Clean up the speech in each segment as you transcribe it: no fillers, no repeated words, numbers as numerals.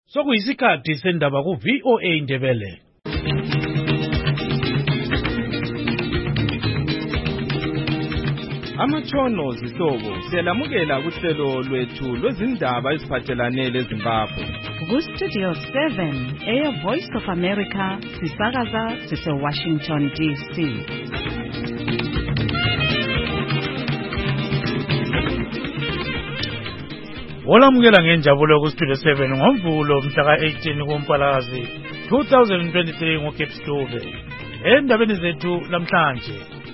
Sokuyisikhathi sendaba ku VOA Indebele. Amatshono zihlobo siyalamukela kuhlelo lwethu lwezindaba eziphathelane leZimbabwe. Ku-Studio 7 Air Voice of America sisakaza sise-Washington DC. Olamukela ngenjabulo ku-Studio 7 ngoMvulo mhla ka-18 kuMpalakazi 2023 ngoCape Stube. Endabeni zethu namhlanje.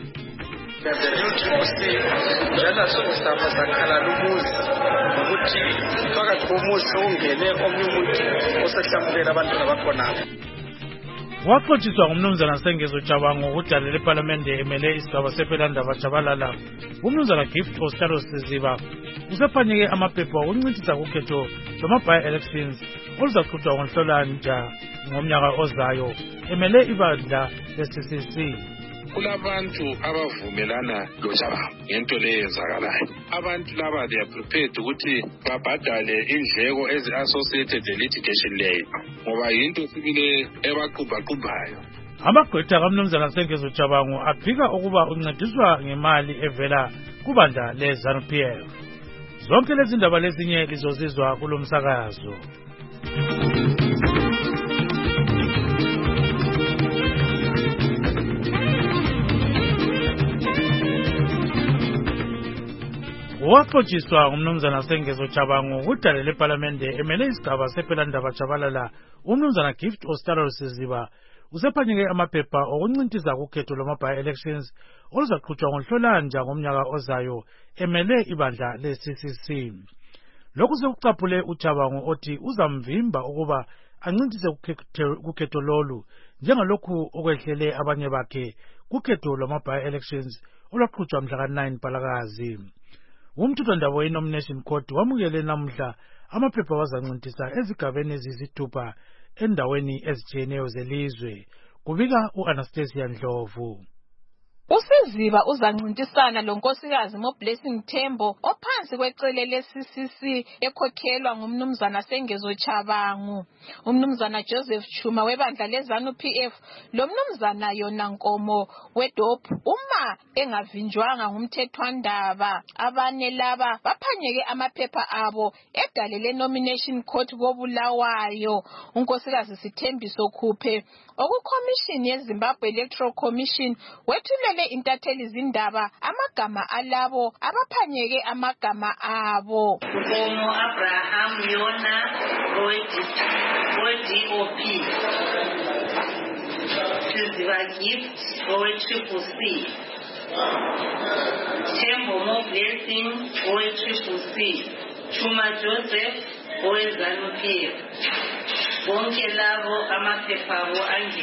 Njalo sokusapha sakhala lumuzi ukuthi phakathi komuzi ongene omnye umuntu osehlamukela abantu abakhonapho. Waxoxiswa ngumnumzana Sengezo Jabangu ukudala leParliament emele isigaba sePhelandaba Jabalala. Umnumzana Gift Ostaro Siziba usephanyeke amaphepha okuncintisa kukhetho lwama-by-elections oluzaqhutshwa ngoNhlolanja ngomnyaka ozayo emele ibandla le-CCC. Kulabantu abavumelana loJabangu ngento leyenzakalayo. Abantu laba they are prepared ukuthi babhadale indleko ezi-associated le-litigation leyo ngoba yinto sibile ebaqubhaqubhayo. Amagqwetha kaMnumzana Sengezo Jabangu aphika ukuba uncediswa ngemali evela kubandla le-ZANU-PF. Zonke lezi ndaba lezinye lizozizwa kulo msakazo. Waxoxiswa ngumnumzana Sengezo Jabangu ukudala leParliament emele isigaba sePhelandaba Jabalala. Umnumzana Gift Ostaro Siziba usephanyeke amaphepha okuncintisa kukhetho lwama-by-elections oluzaqhutshwa ngoNhlolanja ngomnyaka ozayo emele ibandla le-CCC. Lokhu sekucaphule uJabangu othi uzamvimba ukuba ancintise kukhetho lolu njengalokhu okwehlele abanye bakhe kukhetho lwama-by-elections olwaqhutshwa mhla ka-9 Mpalakazi. Umthethwandaba we-Nomination Court wamukele namhla amaphepha wazancintisa ezigabeni eziyisithupha endaweni ezitshiyeneyo zelizwe. Kubika u-Anastasia Ndlovu. uSiziba uzancintisana lonkosikazi Blessing Thembo ophansi kwecele le-CCC ekhokhelwa ngumnumzana Sengezo Jabangu, umnumzana Joseph Chuma webandla le-ZANU-PF lomnumzana Yona Nkomo weDOP uma engavinjwanga ngumthethwandaba. Abane laba baphanyeke amaphepha abo edale le-Nomination Court koBulawayo. Unkosikazi Sithembiso Khuphe okukhomishini yeZimbabwe Electoral Commission wethulele intatheli zindaba amagama alabo abaphanyeke amagama abo. Nkomo Abraham Yona owe-DOP, Siziba Gift owe-CCC, Thembo Blessing owe-CCC, Chuma Joseph owe-ZANU-PF. Bonke labo amaphepha abo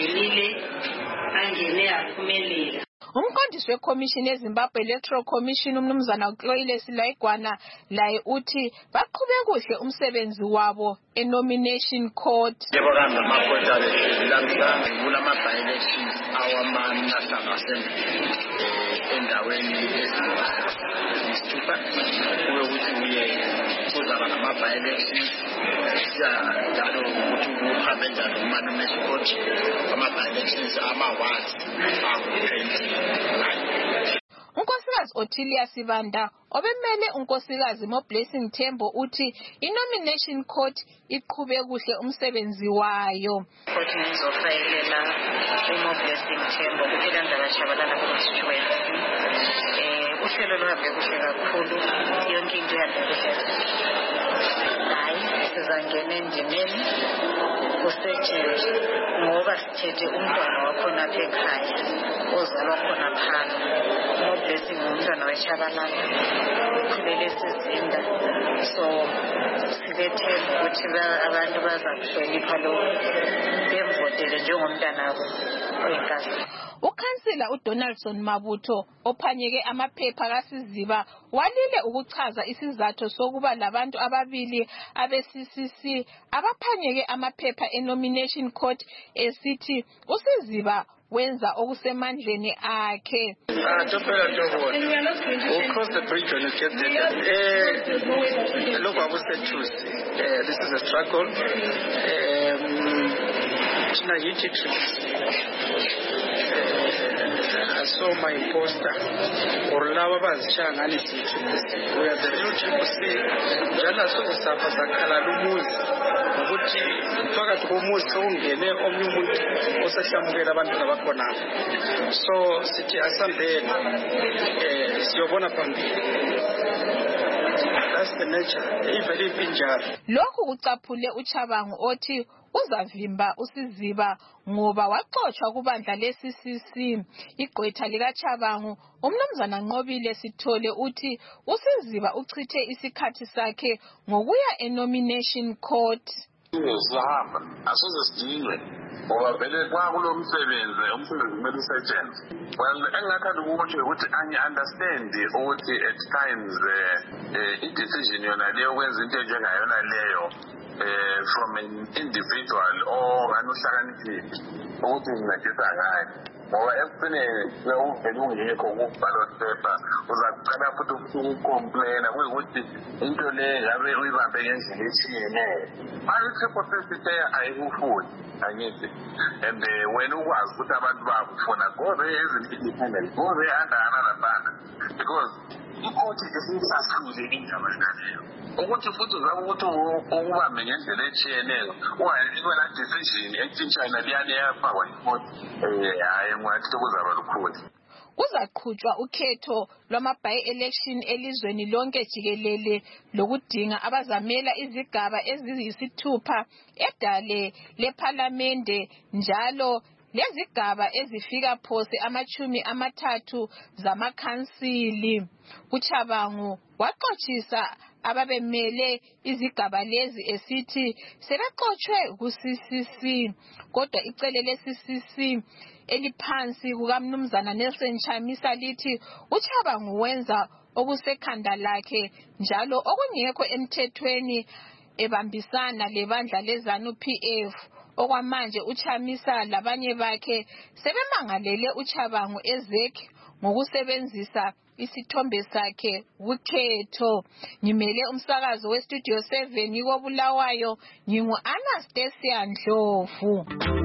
angene aphumelela. Umqondisi weCommission yeZimbabwe Electoral Commission umnumzana uXoile Silaigwana laye uthi baqhube kuhle umsebenzi wabo e-Nomination Court. Yebo kambe amaphepha lamhla kulama-by-elections awama-National Assembly endaweni eziyisithupha kube ukuthi kuzaba nama-by-elections njalo ukuthi kuhambe njalo kuma-Nomination Court ama-by-elections ama-wards angu-20. Unkosikazi Ottilia Sibanda obemele unkosikazi Blessing Thembo uthi i-Nomination Court iqhube kuhle umsebenzi wayo. Court ngizofayelela Blessing Thembo kuPhelandaba Jabalala constituency. Uhlelo luhambe kuhle kakhulu, yonke into ihambe kuhle. Hayi, sizangena endimeni kusetshenzwe ngoba sithethe umntwana wakhona apha ekhaya ozalwa khona phana. Blessing umntwana weShabalala ukhulele Sizinda, so sibethemba ukuthi abantu bazakuhlonipha lo bemvotele njengomntwana wabo oyinkazana. Ukhansila uDonaldson Mabutho ophanyeke amaphepha kaSiziba walile ukuchaza isizathu sokuba labantu ababili abe-CCC abaphanyeke amaphepha e-Nomination Court esithi uSiziba wenza okusemandleni akhe. We'll cross the bridge when you get there. Look, I was said this is a struggle. I saw my poster or lava bazishangani sithi we are the real GBC njalo sokusafa sakhala lumuzi ukuthi phakathi komuzi ungene omnye umuntu osahlamukela abantu abakhona so sithi asambele siyobona phambili. That's the nature even injalo. Lokhu kucaphule uChabangu othi uzavimba usiziba ngoba waxoxwa kubandla leCCC. Igqwetha likaChabangu umnumzana Nqobile Sithole uthi usiziba uchithe isikhathi sakhe ngokuya enomination court. Sihamba asoze sidinwe ngoba vele kwakulo umsebenzi kumele usetshenzwe. Well, engathanda ukuthi angi-understand ukuthi at times i-decision yona leyo kwenza into enjengayona leyo from an individual or anuhlakaniphile ukuthi ngincedisa ngayo ngoba ekugcineni uvele ungekho ku-ballot paper uzakucela futhi ukucomplaina kuyikuthi into le ngabe uyibambe ngendlela etshiyeneyo. I-triple sesite ayikufuni angithi and wena ukwazi ukuthi abantu bakufuna go there as an independent, go there under another banner because ikhothi esisahlule indaba leyo ukuthi futhi uzaba ukuthi ukubambe ngendlela etshiyeneyo wena decision etshintshayo liyane yafakwa ikhothi hayi ngathi kuzaba lukhulu. Kuzaqhutshwa ukhetho lwama-by-election elizweni lonke jikelele lokudinga abazamela izigaba eziyisithupha edale lephalamende njalo lezigaba ezifika phose 30 zamakhansili. uChabangu waxoxisa ababemele izigaba lezi esithi sebexoxwe ku-CCC kodwa icele le-CCC eliphansi kukamnumzana Nelson Chamisa lithi uChabangu wenza okusekhanda lakhe njalo okungekho emthethweni ebambisana lebandla leZANU-PF. Okwamanje uChamisa labanye bakhe sebemangalele uChabangu ezekhe ngokusebenzisa isithombe sakhe kukhetho. Ngimele umsakazo weStudio 7 ikobulawayo ngingu-Anastasia Ndlovu.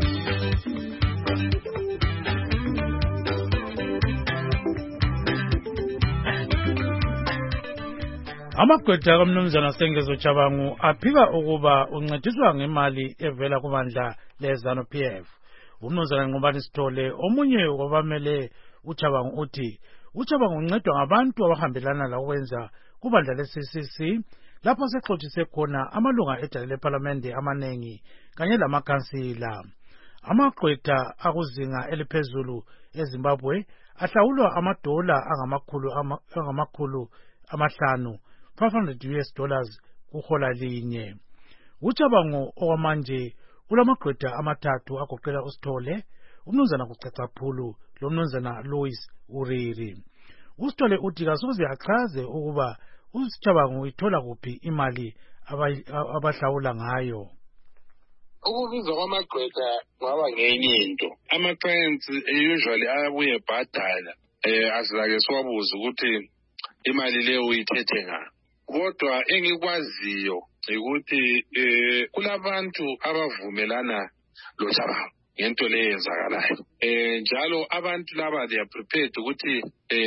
Amagqwetha kaMnumzana Sengezo Chabangu aphika ukuba uncediswa ngemali evela kubandla leZANU-PF. Umnumzana Nqobani Sithole omunye wabamele uChabangu uthi uChabangu uncedwa ngabantu abahambelana lakwenza kubandla leCCC lapho sexoxise khona amalunga edale lephalamende amanengi kanye lamakhansila. Amagqwetha akuzinga eliphezulu eZimbabwe ahlawulwa amadola angamakhulu amahlanu $500 kuhola linye. uChabangu okwamanje ulamagqwetha amathathu agoqela uSithole, umnumzana Kucacaphulu lomnumzana Louis Uriri. uSithole uthi kasoze achaze ukuba uChabangu ithola kuphi imali abahlawula ngayo. Ukubizwa kwamagqwetha kwaba ngenye into. Ama-clients usually abuye bhadala asizake siwabuze ukuthi imali leyo uyithethe ngani. Kodwa engikwaziyo ukuthi kulabantu abavumelana loChabangu ngento le yenzakalayo. Njalo abantu laba they are prepared ukuthi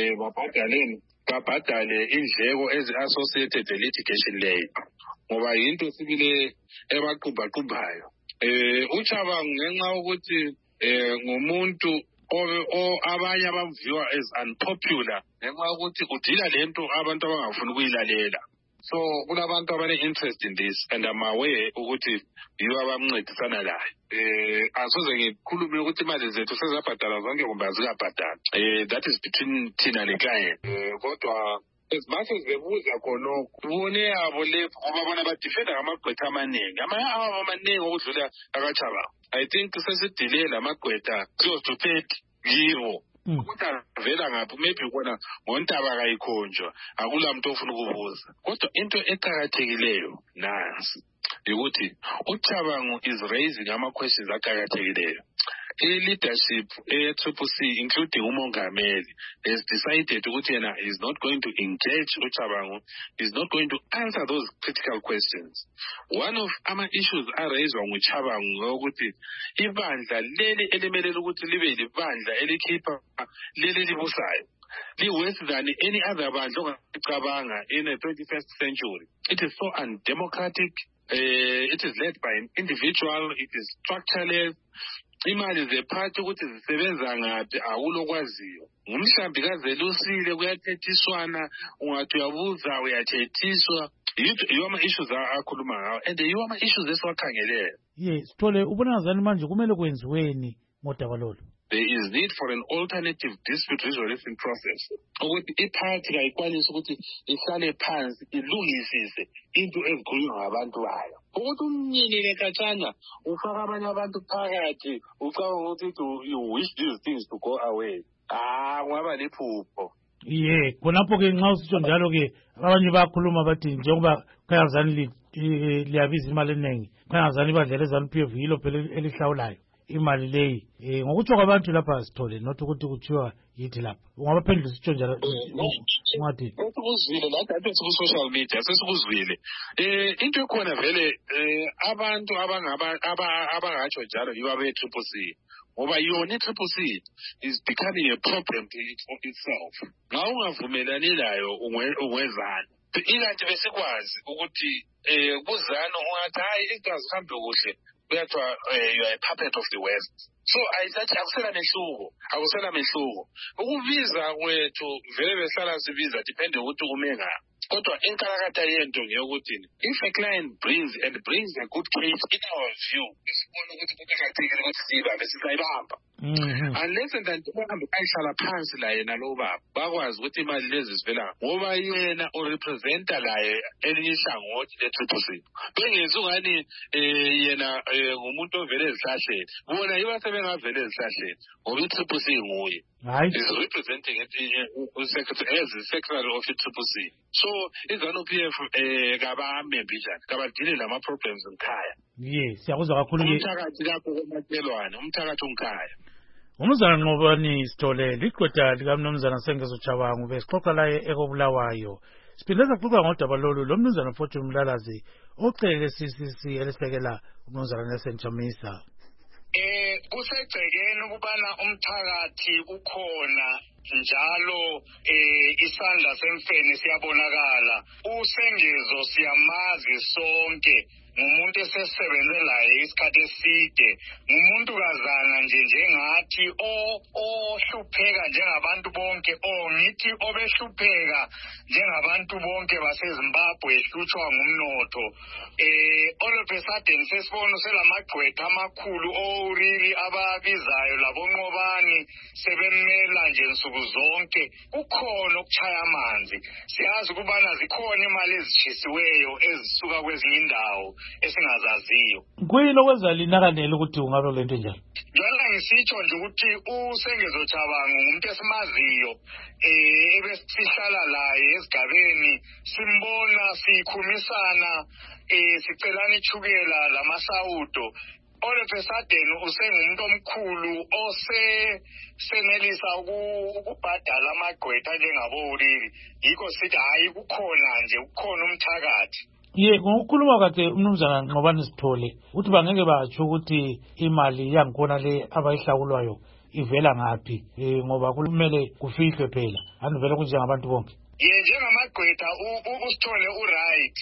babhadale indleko ezi-associated litigation leyo ngoba yinto sibile ebaqubhaqubhayo. uChabangu ngenxa ukuthi ngumuntu abanye abaviwa as unpopular ngenxa ukuthi udila lento abantu abangafuni ukuyilalela. So kulabantu abane-interest in this and I'm aware ukuthi yibo abamncedisana layo. Asoze ngikhulume ukuthi imali zethu sezabhadala zonke kumbe azikabhadali. That is between thina neclient. Kodwa as much as bebuza khonokho ubone yabo lepho ngoba bona badifenda ngamagqwetha amaningi amaningi okudlula akaChabangu. I think sesidilela amagqwetha close to 30 yibo. Ukuthi avela ngaphi maybe kona ngontaba kayikhonjwa akula muntu ofuna ukubuza. Kodwa into eqhakathekileyo nansi ukuthi uChabangu is raising ama-questions aqhakathekileyo. i-leadership e-Triple-C, including umongameli, has decided ukuthi yena is not going to engage uCabango, is not going to answer those critical questions. One of ama-issues araiswa nguCabango ukuthi ibandla leli elimelele ukuthi libe libandla elikhipha leli libusayo worse than any other bandla ongacabanga in the 21st century. It is so undemocratic. It is led by an individual. It is structureless. Imali zephathi ukuthi zisebenza ngaphi awulokwaziyo. Ngumhlambi kazelusile kuyathethiswana, ungathi uyabuza uyathethiswa. Yiwo ama-issues akhuluma ngawo and yiwo ama-issues esiwakhangeleyo. Yes, Sithole, ubona ngani manje kumele kwenziweni ngodaba lolu? There is need for an alternative dispute resolution process. Ukuthi iphathi kayikwanisa ukuthi ihlale phansi ilungisise into ezikhulunywa ngabantu bayo. Ukuthi umnyini nekatshana ufaka abanye abantu phakathi ucabanga ukuthi you wish these things to go away. Ngaba liphupho. Ye, khonapho ke nxa usitsho njalo ke abanye bakhuluma bathi njengoba khayazani liyabiza imali eningi. Khayazani ibandla leZANU-PF yilo phela elihlawulayo imali leyi. Ngokutsho kwabantu lapha Sithole, not ukuthi kuthiwa yithi lapha. Ungabaphendula usitsho njalo ungathi. Ukuzwile lapha athi ku-social media sesikuzwile. Into ekhona vele abantu abangatsho njalo yibo abe-Triple-C. Ngoba yona i-Triple-C is becoming a problem for itself. Nxa ungavumelani layo ungwezana. Ikanti besikwazi ukuthi kuzano ungathi hayi into azihambe kuhle kuyathiwa you are a puppet of the West. So ayisathi akusela mehluko. Ukubiza kwethu vele behlala sibiza depende ukuthi kume ngaphi. Kodwa inkalakatha yento ngeyokuthi if a client brings a good case in our view, isibona ukuthi kuqakathekile ukuthi siyibambe sisayibamba. Unless and until bahambe bayihlala phansi la yena lo baba bakwazi ukuthi imali lezi zivela ngoba yena urepresenta laye elinye ihlangothi le-Triple-C. Bengenzi ungani yena ngumuntu ovele ezihlahleni. Bona yiba sebengavele ezihlahleni ngoba i-Triple-C nguye. Is representing as the secretary of i-Triple-C. So iZANU-PF kabamembi njani kabadile lama problems ngikhaya. Yes, siyakuzwa kakhulu ke. Umthakathi lapho komakelwane, umthakathi ungikhaya. Umnumzana Nqobani Sithole, liqoda likaMnumzana Sengezo Cabango besixoxa laye ekobulawayo. Siphinde saxoxa ngodaba lolu lomnumzana Fortune Mlalazi ocele CCC elisekela umnumzana Nelson Chamisa. Kusegcekeni ukubana umthakathi ukhona njalo isandla semfene siyabonakala. Usengezo siyamazi sonke. Ngumuntu esesebenze laye isikhathi eside, ngumuntu kazana njengathi ohlupheka njengabantu bonke, ngithi obehlupheka njengabantu bonke baseZimbabwe ehlutshwa ngumnotho. All of a sudden sesibona selamagqwetha amakhulu oriri ababizayo labonqobani sebemela nje nsuku zonke. Kukhona ukuchaya amanzi. Siyazi ukubana zikhona imali ezishisiweyo ezisuka kwezinye indawo esingazaziyo. Kuyini okwenza linakanele ukuthi ungabe kulento njalo? Njalo ngisitsho nje ukuthi uSengezo Cabango ngumuntu esimaziyo ebesihlala laye esigabeni simbona sikhumisana sicelana ichukela lamasawudo. All of a sudden usengumuntu omkhulu senelisa ukubhadala amagqwetha njengabo uriri. Yikho sithi hayi kukhona umthakathi. Ye, ngokukhuluma kade umnumzana Nqobani Sithole uthi bangeke batsho ukuthi imali yangikhona le abayihlawulwayo ivela ngaphi ngoba kumele kufihlwe phela anivele kunjengabantu bonke. Njengamagqwetha uSithole uright.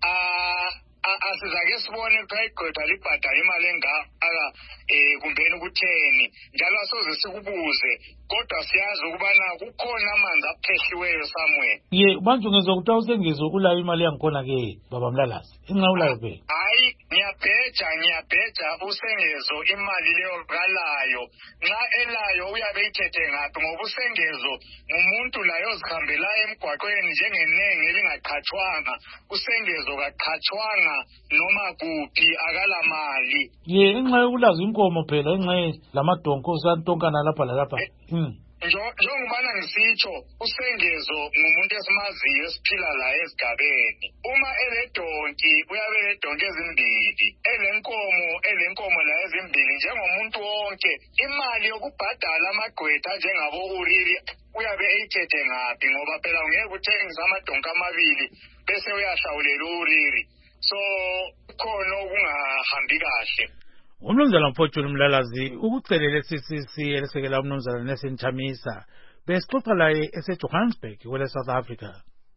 Asizake sibone kayigqwetha libhadala imali engaka kumbeni ukutheni njalo asoze sikubuze kodwa siyazi ukubana kukhona amanzi aphehliweyo somewhere. Ye, manje ungezwe ukuthi awusengezo ulayo imali yangikhona ke baba Mlalazi inxa ulayo phela. Hayi ngiyabheja uSengezo imali leyo kalayo. Nxa elayo uyabe ithethe ngaphi ngoba uSengezo ngumuntu layo ozihambelayo emgwaqweni njengenenge elingaqhatshwanga. uSengezo kaqhatshwanga noma kuphi akala mali. Ye, inxa yokulaza inkomo phela inxa lamadonko santonkana lapha lalapha. Njengobana ngisitsho uSengezo ngumuntu esimaziyo esiphila la esigabeni. Uma ele eledonki uyabe eledonki ezimbili elenkomo la ezimbili njengomuntu wonke imali yokubhadala amagqwetha njengabo uriri uyabe eyithethe ngaphi ngoba phela ungeke uthengise amadonki amabili bese uyahlawulela uriri so khona okungahambi kahle. Umnumzana Fortune Mlalazi ukucelela CCC elesekela umnumzana Nelson Chamisa besixoxa laye eseJohannesburg kwele South Africa.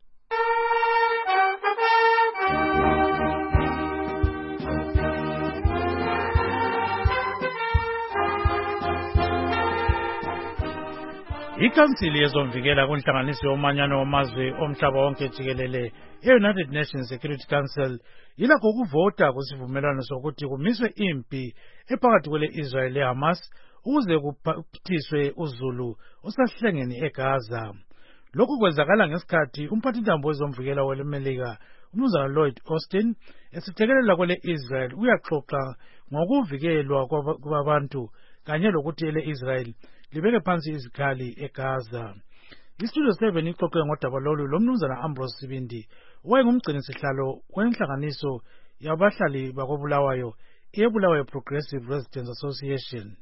Ikhansili yezomvikela kunhlanganiso yomanyano wamazwe omhlaba wonke jikelele ye-United Nations Security Council yilakho ukuvota kusivumelwano sokuthi kumiswe impi ephakathi kwele-Israel le-Hamas ukuze kuphathiswe uzulu osahlengeni eGaza. Lokhu kwenzakala ngesikhathi umphathintambo wezomvikela welemelika umnumzana Lloyd Austin esithekelela kwele-Israel uyaxoxa ngokuvikelwa kwabantu kanye lokuthi ele-Israel libeke phansi izikhali eGaza. Istudio 7 ixoxe ngodaba lolu lomnumzana Ambrose Sibindi owayengumgcinisihlalo wenhlanganiso yabahlali bakobulawayo eBulawayo Progressive Residents Association.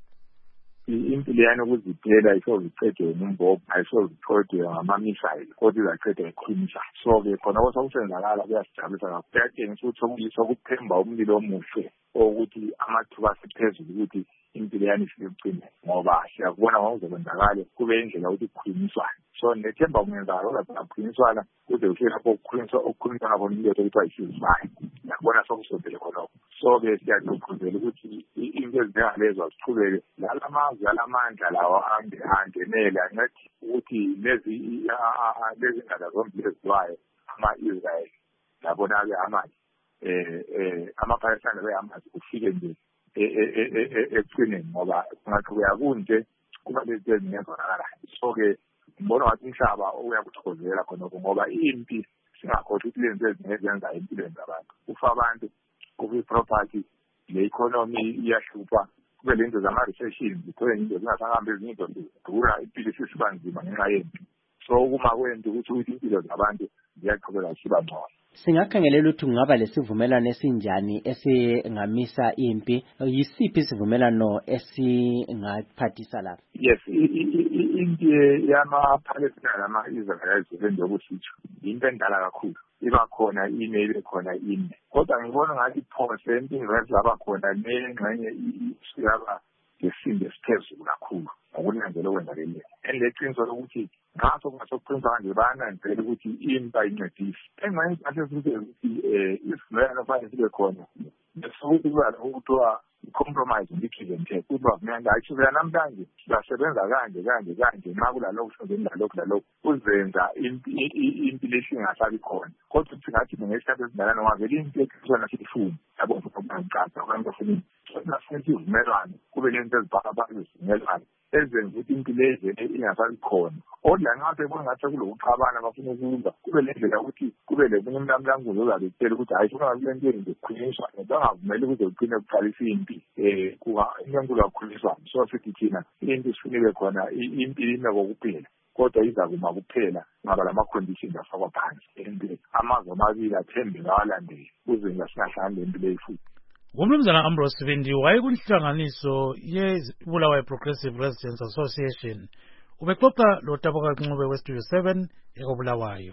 Impilo yani ukuziphela isoziqedwe ngumbhobho ayisoziqedwe ngama-missile kodwa izaqedwa ikhulisa so-ke khona kosokusenzakala kuyasijabulisa kakhulu kuyatshengisa ukuthi sokuthemba umlilo omuhle ukuthi amathuba asiphezulu ukuthi impilo yani isilucine ngoba siyakubona ngokuzokwenzakale kube indlela ukuthi kukhulunyiswane so nethemba kungenzakala kodwa kukhulunyiswana kuze kuhle lapho okukhulunyiswana khona umlilo okuthiwa yi-ceasefire yakubona sokusobele khonokho so-ke siyagqugquzela ukuthi into ezinjengalezo aziqhubeke lalamazwe alamandla lawo angenele ancede ukuthi lezi ngada zombili eziwayo ama-Israel labona-ke amanye ama-Palestine behamasi kufike nje ekucineni ngoba kungaqhubeka kunje kuba lezi ezingenzonakalayo so-ke ngibona ngathi umhlaba uyakuthokozela khonokho ngoba impi singakhohlwa ukuthi lezi ezingezenza empilweni zabantu kufa abantu kufa i-property le-economy iyahlupha kube lento zama-recession zithole into zingasahambi ezinye into zidura impilo isisiba nzima ngenxa yempi so uma kwento ukuthi impilo zabantu ziyaqhubeka ziba ngcono. Singakhangelela ukuthi kungaba lesivumelano esinjani esingamisa impi yisiphi isivumelano esingaphathisa lapha? Yes, impi yama-Palestine nama-Israel nje ukusitsho into endala kakhulu iba khona ibe khona ine kodwa ngibona ngathi phose empini zaba khona lengxenye isiyaba ngesimo esiphezulu kakhulu ngokunanzela okwenzakeleyo enleqiniso lokuthi ngaso kungasokuqinisa kanje bayananzela ukuthi impi ayincedisi engxenye ukuthi isivumelwano fanele sibe khona besokuthi kuba ukuthiwa compromise ngikhile nje kuba kumele ayisho namhlanje siyasebenza kanje nxa kulalokhu lalokhu kuzenza impi lesingasabi khona kodwa ukuthi ngathi ngesikhathi esingalana wavele into ekhisona sifuni yabo ngokubanqatha abantu bafuna nasenze ivumelwano kube lento ezibhaka izivumelwano ezenza ukuthi impilo lezi ingasabi khona kodwa ngabe kungathi kulokuxabana bafuna ukulwa kube lendlela ukuthi kube lekumlamlanguzo ozabetshela ukuthi hayi funa kulento engikhulunyiswa bangavumeli ukuze ugcine kuqalisa impi inyankulu kakhulunyiswana so sithi thina into sifuneke khona impilo inako kuphela kodwa izakuma kuphela ngaba lama-conditions afakwa phansi empilweni amazwe amabili athembeke awalandeli kuze singahlangani lempilo eyifuthi. Umnumzana Ambrose Sibindi wayekunhlanganiso yeBulawayo Progressive Residents Association ubexoxa loTaboka Ncube weStudio 7 ekobulawayo.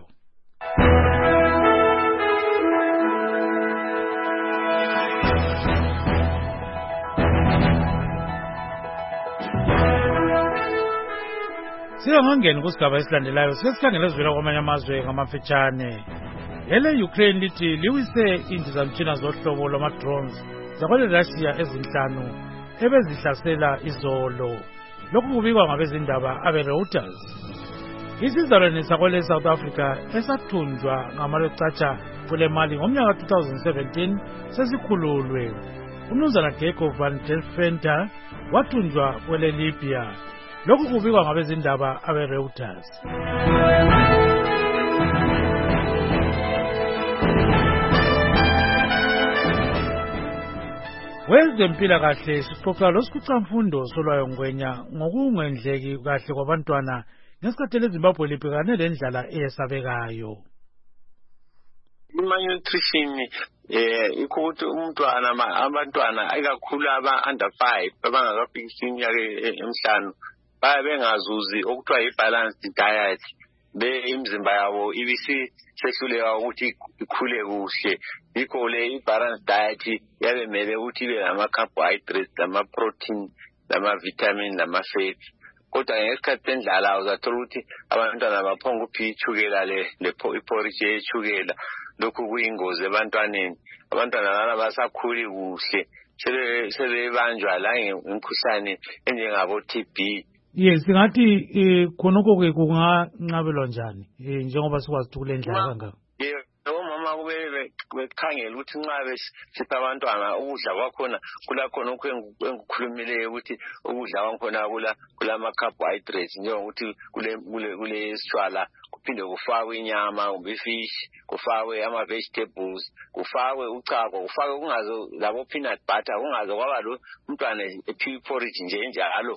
Singangeni kusigaba esilandelayo sesikhangele ezivela kwamanye amazwe ngamafitshane. Ele-Ukraine lithi liwise indizamtshina zohlobo lwama-drones zakwele-Russia ezinhlanu ebezihlasela izolo. Lokhu kubikwa ngabezindaba abe-Reuters. Isizalwane sakwele-South Africa esathunjwa ngamalwecatsha kule mali ngomnyaka 2017 sesikhululwe. Umnumzana Gecko van der Venter wathunjwa kwele-Libya. Lokhu kubikwa ngabezindaba abe-Reuters. Wezempilakahle sixoxa losikhulumfundo Solwayo Ngwenya ngokungendleki kahle kwabantwana ngesikhathi leZimbabwe libhekane lendlala eyesabekayo. Malnutrition ikho ukuthi abantwana ikakhulu under 5 abangakafikisi iminyaka emihlanu baye bengazuzi okuthiwa i-balanced diet imizimba yabo ibisisehluleka ukuthi ikhule kuhle. Yikho le i-balanced diet yabe mele ukuthi ibe lama-carbohydrates, lama-protein, lama-vitamin, lama-fat. Kodwa ngesikhathi sendlala uzathola ukuthi abantwana baphonga uphi itshukela iporridge yetshukela. Lokhu kuyingozi ebantwaneni. Abantwana laba basakhuli kuhle sebebanjwa la imikhuhlane enjengabo TB. Yes, singathi khonokho ke kunganqabelwa njani njengoba sikwazi ukuthi kule ndlela kangaka. Omama kube bekhangela ukuthi nxa besipha abantwana ukudla kwakhona kulakhona okukhulumileyo ukuthi ukudla kwakhona kulama-carbohydrates njengokuthi kule sitshwala kuphinde kufakwe inyama kumbe ifish, kufakwe ama-vegetables, kufakwe uchago, kufakwe kungaze labo peanut butter, kungaze kwaba lo umntwana ephiwa iporridge nje njalo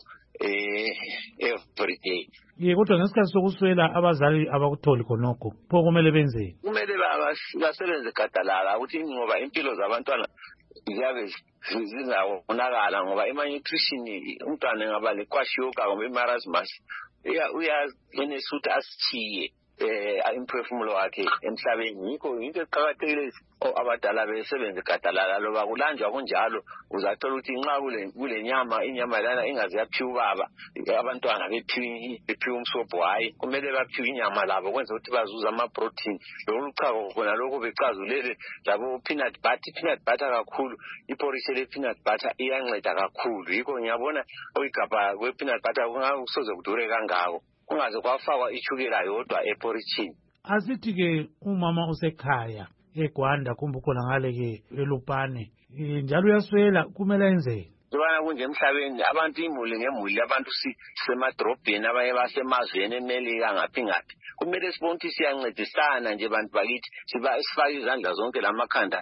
every day. Kodwa ngesikhathi sokuswela abazali abakutholi khonokho pho kumele benzeni? Kumele basebenze gadalala ukuthi ngoba impilo zabantwana ziyabe zizawonakala ngoba ima-nutrition umntwana engaba lekwashiyoka kumbe i-marasmus uyayenesa ukuthi asithiye imphefumulo wakhe emhlabeni. Yikho into eqakathekile abadala besebenze gadalala loba kulanjwa kunjalo uzathola ukuthi nxa kule inyama lana ingaze yaphiwa ubaba abantwana bephiwa umsobho hayi kumele baphiwe inyama labo kwenza ukuthi bazuze ama-protein. Lokuchago khona lokho becazulele labo peanut butter kakhulu. Iporridge le-peanut butter iyanceda kakhulu. Yikho ngiyabona oyigabha kwe-peanut butter kungasoze kudure kangako kungaze kwafakwa itshukela yodwa eporridge. Asithi-ke umama usekhaya eGwanda kumbe khona ngale-ke eLupane njalo uyaswela kumele enzeni? Kubana kunje emhlabeni abantu imuli ngemuli abantu sisemadrobheni abanye basemazweni emelika ngaphi kumele sibone ukuthi siyancedisana nje bantu bakithi sifake izandla zonke lamakhanda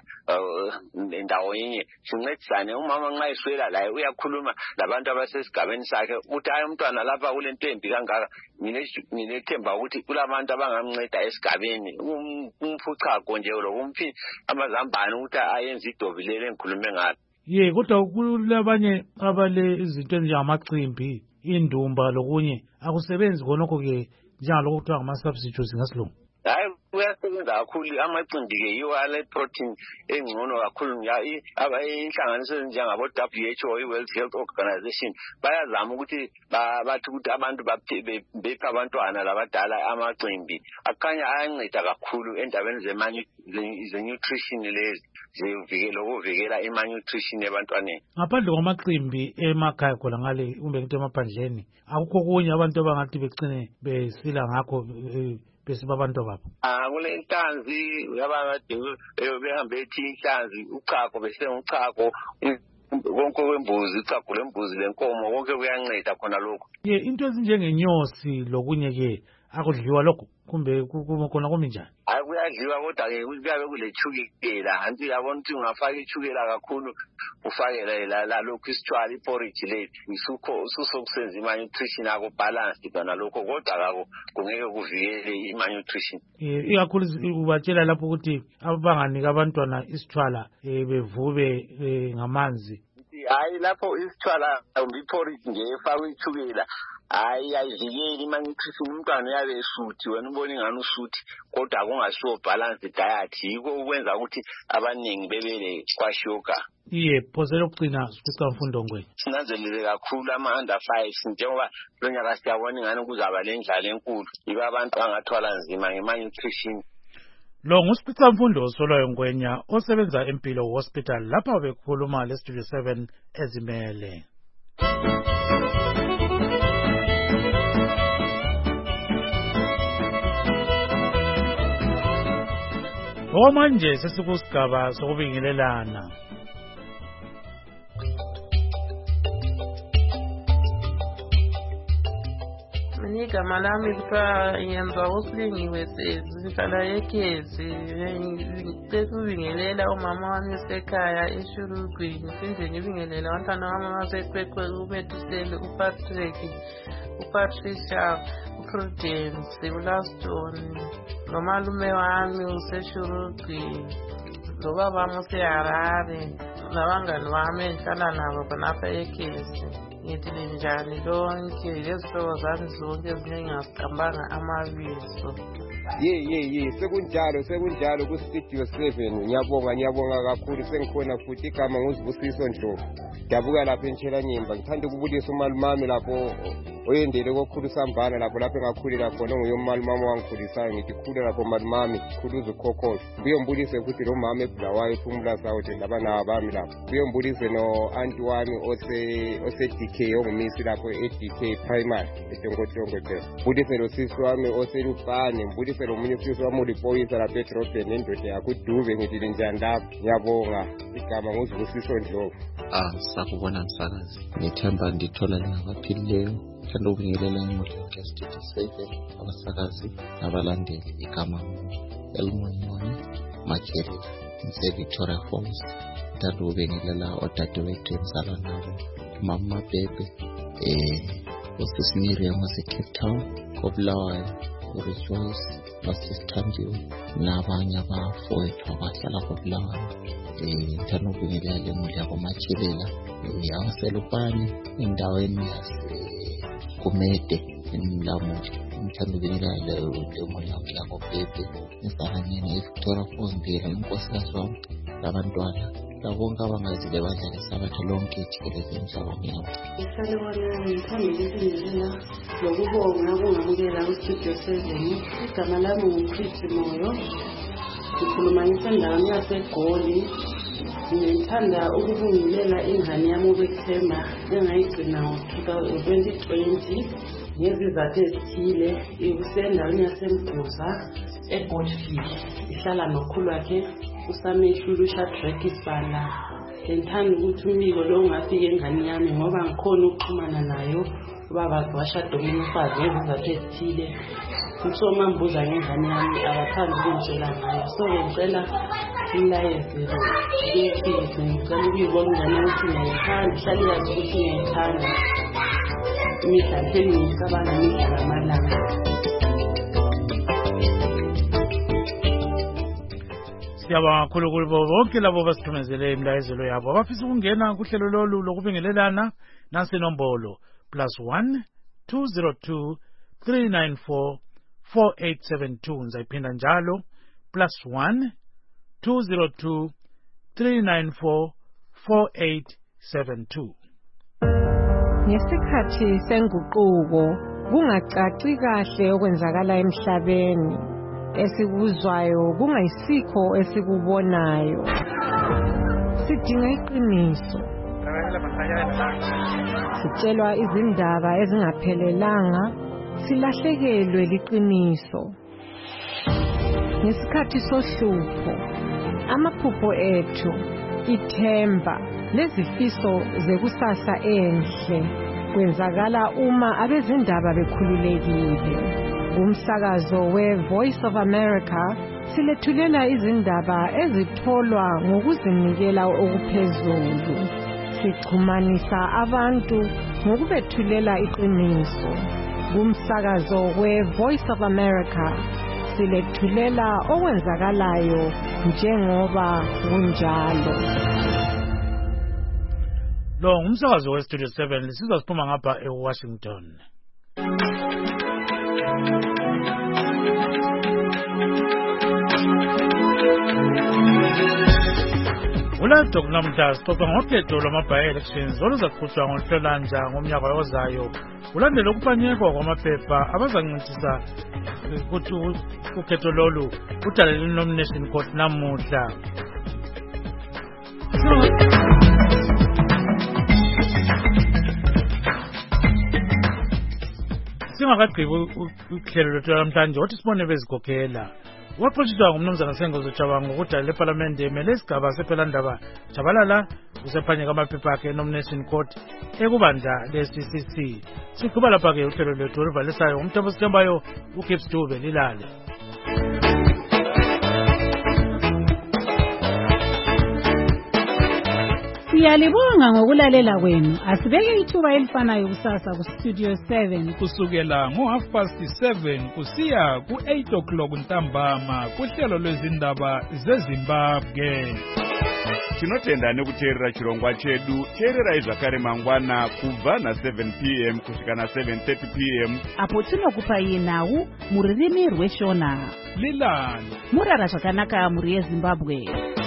endawo yinye sincedisane. Umama nxa eswela laye uyakhuluma labantu abasesigabeni sakhe ukuthi hayi umntwana lapha kule nto embi kangaka nginethemba ukuthi kulabantu abangamnceda esigabeni umphuchago nje lokumphi amazambane ukuthi ayenze idobilele engikhulume ngalo. Kodwa kulabanye abale izinto ezinjengamacimbi, indumba lokunye akusebenzi khonokho-ke njengalokho kuthiwa ngama-substitutes ngasilungu. Hayi kuyasebenza kakhulu amacimbi-ke yiwo ale-protein engcono kakhulu. Inhlanganiso ezinjengabo-WHO, i-World Health Organization bayazama ukuthi bathi ukuthi abantu bephe abantwana labadala amacimbi. Akhanya ayanceda kakhulu endabeni ze-nutrition lezi zokuvikela ima-nutrition ebantwaneni. Ngaphandle kwamacimbi emakhaya khona ngale kumbe ngithi emaphandleni akukho kunye abantu abangathi becine besila ngakho besiba abantu babo. Kule inhlanzi abakade behambe ethi inhlanzi uchago besenga uchago konke kwembuzi uchago lembuzi lenkomo konke kuyanceda khona lokho. Into ezinjengenyosi lokunye-ke akudliwa lokho kumbe khona kumi njani? Hayi kuyadliwa kodwa-ke kuyabe kuletshukela anti uyabona ukuthi ungafaka itshukela kakhulu ufake lalokhu isitshwala iporridge lethu ususokusenza ima-nutrition akho balance kona lokho kodwa kako kungeke kuvikele ima-nutrition. Ikakhulu ubatshela lapho ukuthi abanganika abantwana isitshwala bevube ngamanzi. Hayi lapho isitshwala kumbe iporridge nje efakwe itshukela hayi ayivikeli ima-nutrition. Umntwana uyabe esuthi wena ubona ingani usuthi kodwa kungasiwo balance diet. Yiko ukwenza ukuthi abaningi bebele kwashoka. Phosela ukugcina Siphica Mfundo Ngwenya. Sinanzelele kakhulu ama-under 5 njengoba lo nyaka siyabona ingane kuzaba le ndlala enkulu yiba abantu angathwala nzima ngema-nutrition. Lo nguSiphica Mfundo Solwayo Ngwenya osebenza eMpilo Hospital lapha bekhuluma leStudio 7 ezimele. Manje sesikusigaba sokubingelelana. Mina igama lami kuthiwa ngiyenza usilingiwe sezi ngihlala eKezi. Ngicela ukubingelela umama wami esekhaya eShurugwini, phinde ngibingelela abantwana bami abaseQweqwe, uMethusela, uPatrick, uPatricia, uPrudence, uLaston, nomalume wami useShurugwini, nobaba wami useHarare, nabangani bami engihlala nabo khonapha eKezi. Ngithi ninjani lonke, lezihlobo zami zonke ezinengingaziqambanga amabizo. Sekunjalo kuStudio 7. Ngiyabonga kakhulu, sengikhona futhi igama nguZibusiso Ndlovu. Dabuka lapha eNtshela-Nyimba. Ngithanda ukubulisa umalumami lapho oyendele kokhuluSambana lapho engakhulela khona nguye umalumami wangikhulisayo. Ngithi khule lapho malumami, khuluza uKhokhosho. Buye ngibulise futhi lo mama eBulawayo ePhumula South labana bami lapho. Buye ngibulise no anti wami ose DK ongumisi lapho eDK Primary eTongotongo test. Ngibulise lo sisi wami oseLupane, ngibulise lo munye usisi wami ulipoyisa lapha eDrobhen nendoda yakho uDube. Ngithi njani lapho. Ngiyabonga, igama nguZibusiso Ndlovu. Sakubona msakazi. Ngithemba ndithola ningabaphilileyo. Ngithanda ukubingelela imuli yonke Studio 7, abasakazi nabalandeli. Igama Elmonyoni Makerere ngiseVictoria Falls. Ngithanda ukubingelela odadewethu emzala nabo, Mama Bebe, uSisi Miriam waseCape Town, koBulawayo, uRejoice, noSisithandiwe, nabanye abafowethu abahlala koBulawayo. Ngithanda ukubingelela imuli yabo Machelela, abaselupane endaweni yaseKumede eMlamuthi. Ngithanda ukubingelela imuli yabo Bebe esaranyeni eVictoria Falls, inkosikazi wami, labantwana bonke abangazile badlala isabatha lonke jikelele emhlabeni yabo. Ngithanda ukubingelela lokubonga kungamukela kuStudio 7. Igama lami nguChris Moyo, ngikhuluma ngisendaweni yaseGoli. Ngithanda ukubingelela ingane yami uBethemba engayigcina ngo-2020 ngezizathu ezithile. Isendaweni yaseMbuza eBotfield, ihlala nokhulu wakhe uSamehlu Shadrack Sibala. Ngithanda ukuthi umbiko lo ungafika engane yami ngoba ngikhona ukuxhumana nayo, ubaba washada omunye umfazi ngezizathu ezithile. Umsoma mbuza ngengane yami abathanda ukungitshela ngayo, so ngicela umlayezi ngiyifike. Ngicela ukuyibona ingane ukuthi ngiyayithanda, ihlale yazi ukuthi ngiyayithanda. Imihla ngicabanga imihla ngamalanga. Siyabonga kakhulu kubo bonke labo basithumezele imlayezelo yabo abafisa ukungena kuhlelo lolu lokubingelelana. Nansi inombolo +1 202 394 4872. Ngizayiphinda njalo +1 202 394 4872. Ngesikhathi senguquko kungacaci kahle okwenzakala emhlabeni, esikuzwayo kungayisikho esikubonayo. Sidinga iqiniso. Sitshelwa izindaba ezingaphelelanga, silahlekelwe liqiniso. Ngesikhathi sohlupho, amaphupho ethu, ithemba lezifiso zekusasa enhle kwenzakala uma abezindaba bekhululekile. Umsakazo we-Voice of America silethulela izindaba ezitholwa ngokuzinikela okuphezulu. Sixhumanisa abantu ngokubethulela iqiniso. Umsakazo we-Voice of America silethulela okwenzakalayo njengoba kunjalo. Lo ngumsakazo weStudio 7 sizophuma ngapha eWashington. Ulado kunamhla sixoxa ngokhetho lwama-by-elections oluzaqhutshwa ngoNhlolanja ngomnyaka ozayo. Ulandela ukupanyekwa kwamaphepha abazancintisa ukuthi ukhetho lolu udalele i-nomination court namuhla. Singakagqibi uhlelo lwethu namhlanje othi sibone bezikhokhela waqhutshwa ngumnumzana Sengozi Jabanga ukuthi leParliament emele isigaba sephelandaba Jabalala usephanye kwamaphepha akhe nomination court ekubandla le-CCC. Siqhuba lapha ke uhlelo lwethu oluvalisayo umthombo sithembayo uGibbs Dube lilale. Siyalibonga ngokulalela kwenu. Asibeke ithuba elifanayo kusasa ku Studio 7 kusukela ngo7:30 kusiya ku8 ntambama kuhlelo lwezindaba zeZimbabwe. Tinotenda nekuteerera chirongwa chedu. Teerera zvakare mangwana kubva na7 p.m. kusvika na7:30 p.m. apo tinokupa nhau muririmi rweshona. Lilani murara zvakanaka muri yeZimbabwe.